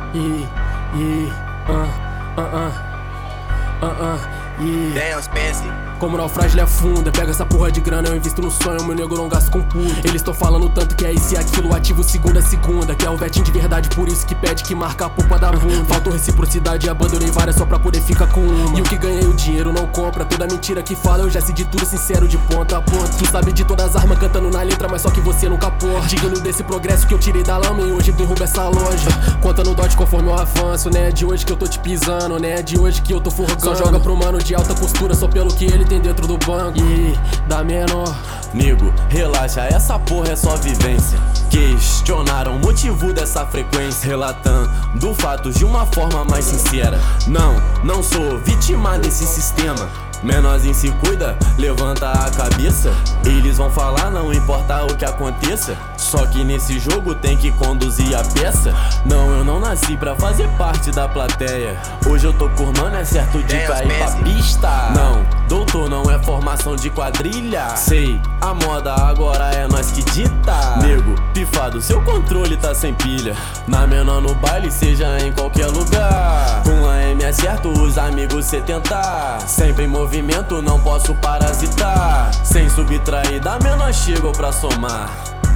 Damn, Spencer. Como naufrágil é funda, pega essa porra de grana, eu invisto no sonho, meu nego não gasto com puto. Eles tão falando tanto que é isso e aquilo, ativo segunda a segunda. Que é o vetinho de verdade, por isso que pede que marca a polpa da bunda. Faltou reciprocidade e abandonei várias só pra poder ficar com uma. E o que ganhei o dinheiro não compra, toda mentira que fala eu já sei de tudo sincero de ponta a ponta. Tu sabe de todas as armas cantando na letra, mas só que você nunca porra. Digno desse progresso que eu tirei da lama e hoje derrubo essa loja. Conta no dote conforme eu avanço, né? É de hoje que eu tô te pisando, né? É de hoje que eu tô forrogando. Só joga pro mano de alta costura, só pelo que ele tem dentro do banco. E dá menor. Nego, relaxa, essa porra é só vivência. Questionaram o motivo dessa frequência, relatando fatos de uma forma mais sincera. Não sou vítima desse sistema. Menorzinho se cuida, levanta a cabeça. Eles vão falar, não importa o que aconteça. Só que nesse jogo tem que conduzir a peça. Não, eu não nasci pra fazer parte da plateia. Hoje eu tô curmando, é certo de cair pra pista. Não, doutor, não é formação de quadrilha. Sei, a moda agora é nós que dita. Nego, pifado, seu controle tá sem pilha. Na menor no baile, seja em qualquer lugar. Com a M é certo, os amigos cê tentar. Sempre em movimento, não posso parasitar. Sem subtrair, da menor chego pra somar.